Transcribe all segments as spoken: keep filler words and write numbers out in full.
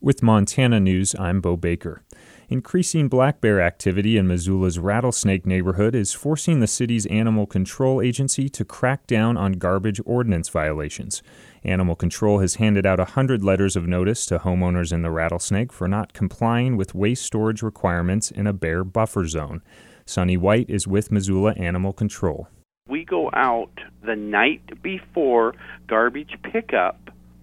With Montana News, I'm Bo Baker. Increasing black bear activity in Missoula's Rattlesnake neighborhood is forcing the city's Animal Control Agency to crack down on garbage ordinance violations. Animal Control has handed out one hundred letters of notice to homeowners in the Rattlesnake for not complying with waste storage requirements in a bear buffer zone. Sonny White is with Missoula Animal Control. We go out the night before garbage pickup,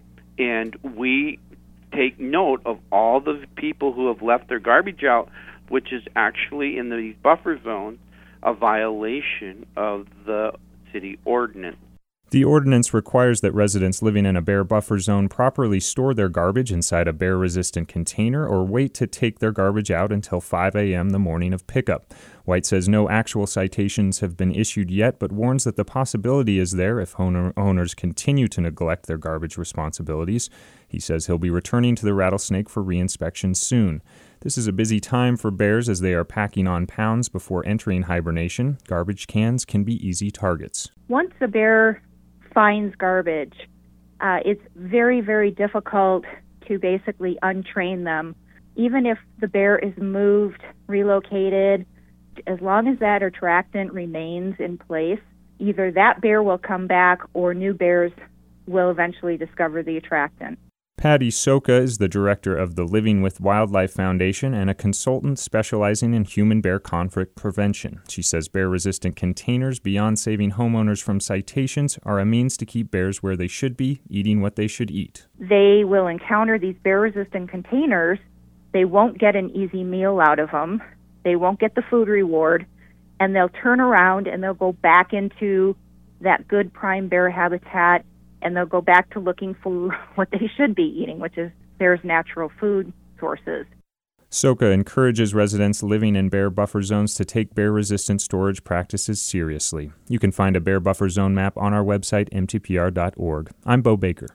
and we take note of all the people who have left their garbage out, which is actually in these buffer zones a violation of the city ordinance. The ordinance requires that residents living in a bear buffer zone properly store their garbage inside a bear-resistant container or wait to take their garbage out until five a.m. the morning of pickup. White says no actual citations have been issued yet, but warns that the possibility is there if owner- owners continue to neglect their garbage responsibilities. He says he'll be returning to the Rattlesnake for reinspection soon. This is a busy time for bears as they are packing on pounds before entering hibernation. Garbage cans can be easy targets. Once a bear finds garbage, uh, it's very, very difficult to basically untrain them. Even if the bear is moved, relocated, as long as that attractant remains in place, either that bear will come back or new bears will eventually discover the attractant. Patty Soka is the director of the Living with Wildlife Foundation and a consultant specializing in human-bear conflict prevention. She says bear-resistant containers, beyond saving homeowners from citations, are a means to keep bears where they should be, eating what they should eat. They will encounter these bear-resistant containers. They won't get an easy meal out of them. They won't get the food reward, and they'll turn around and they'll go back into that good prime bear habitat, and they'll go back to looking for what they should be eating, which is bear's natural food sources. Soka encourages residents living in bear buffer zones to take bear-resistant storage practices seriously. You can find a bear buffer zone map on our website, m t p r dot org. I'm Bo Baker.